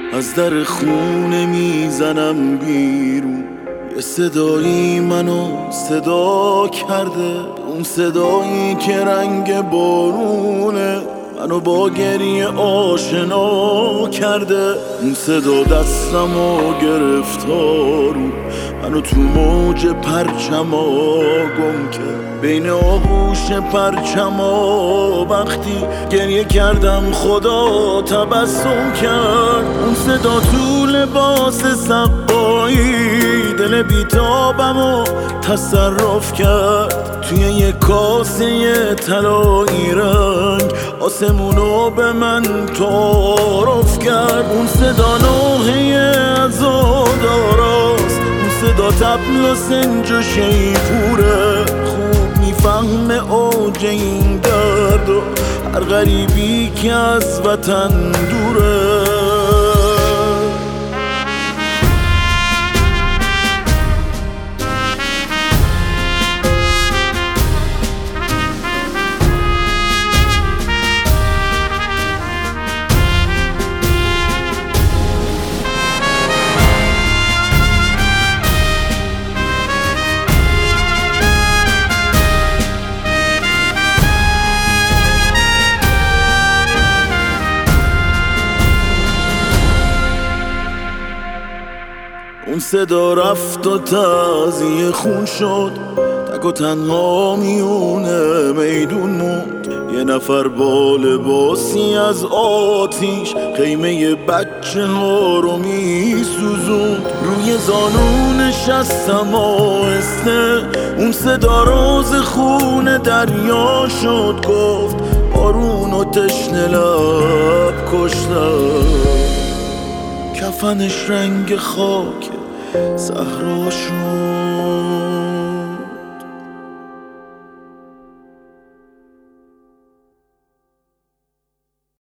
از در خونه میزنم بیرون. یه صدایی منو صدا کرده، اون صدایی که رنگ بارونه منو با گریه آشنا کرده. اون صدا دستمو گرفتارو منو تو موج پرچما گم کرد، بین آغوش پرچما وقتی گریه کردم خدا تبسم کرد. اون صدا تو لباس سقایی دل بیتابمو تصرف کرد، توی یه کاسه طلایی رنگ آسمونو به من تعارف کرد. اون صدا نوحه عزاداراست، اون صدا طبل و سنج و شیپوره، خوب میفهمه اوج این درد و هر غریبی که از وطن دوره. اون صدا رفت و تعزیه خون شد، تک و تنها میونه میدون موند. یه نفر با لباسی از آتیش خیمه بچه ها رو میسوزوند، روی زانو نشستم آهسته. اون صدا راز خون دریا شد، گفت بارون و تشنه لب کشتم. کفنش رنگ خاک صحرا شد.